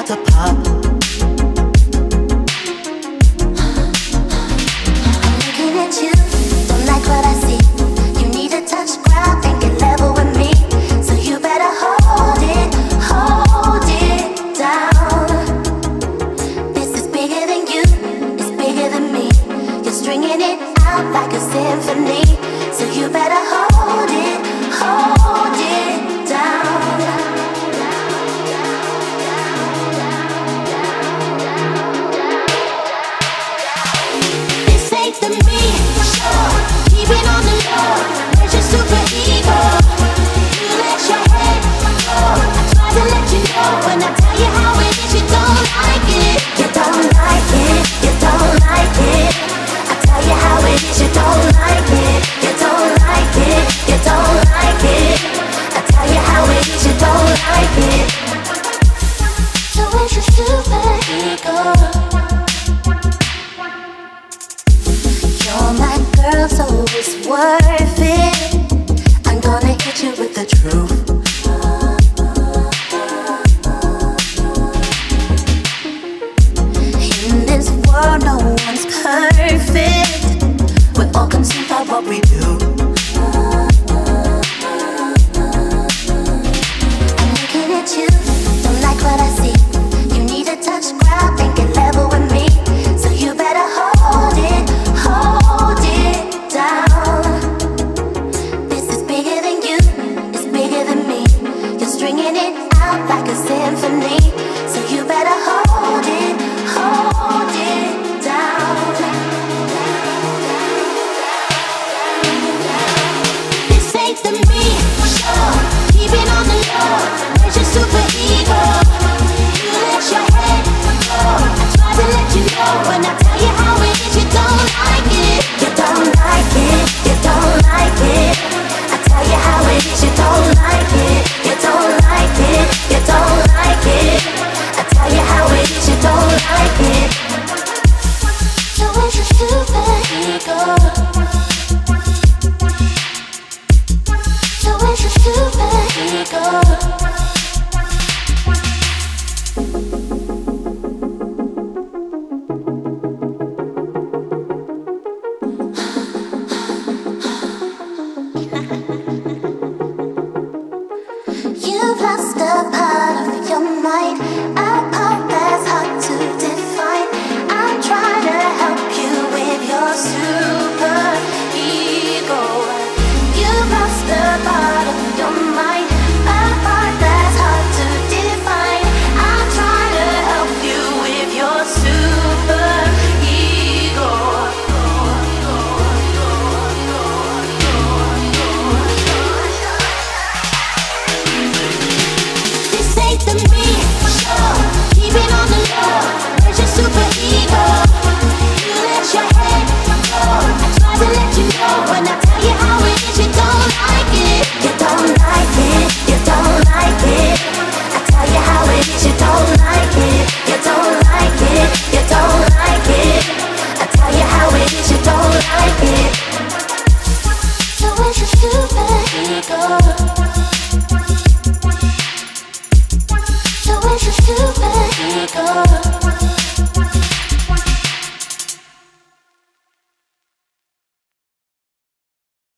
to pop. I'm looking at you, don't like what I see. You need to touch ground and get level with me. So you better hold it down. This is bigger than you, it's bigger than me. You're stringing it out like a symphony. So you better hold it down. This ain't the me, sure. Keep it on the low. Where's your super ego? You let your head go. I try to let you know when I tell you how it is. You don't like it. You don't like it. You don't like it. I tell you how it is. You don't like it. You don't like it. You don't like it. I tell you how it is. You don't like it. So where's your super ego? You're my girl, so it's worth it. I'm gonna hit you with the truth. In this world, no one's perfect. We're all consumed by what we do. I'm looking at you, don't like what I see. You need to touch ground and get level with me. So you better hold it down. This is bigger than you, it's bigger than me. You're stringing it out like a symphony. So you better hold it down. This ain't the me, sure. Keep it on the low. Where's your super ego? You let your head go. I try to let you know when I tell you how it is. You don't like it. You don't like it. You don't like it. I tell you how it is. You don't like it. You don't like it. You don't like it. I tell you how it is. You don't like it. So where's your super ego? So where's your super ego? You've lost a part of your mind, a part that's hard to define. I'm trying to help you with your super ego. You've lost a part of your mind, a part that's hard to define. I'm trying to help you with your super ego. This ain't the me, sure. Keep it on the low. Where's your super ego? You let your head go. I try to let you know when I tell you how it is. You don't like it. You don't like it. You don't like it. I tell you how it is. You don't like it. You don't like it. You don't like it. I tell you how it is. You don't like it. So where's your super ego? So where's your super ego?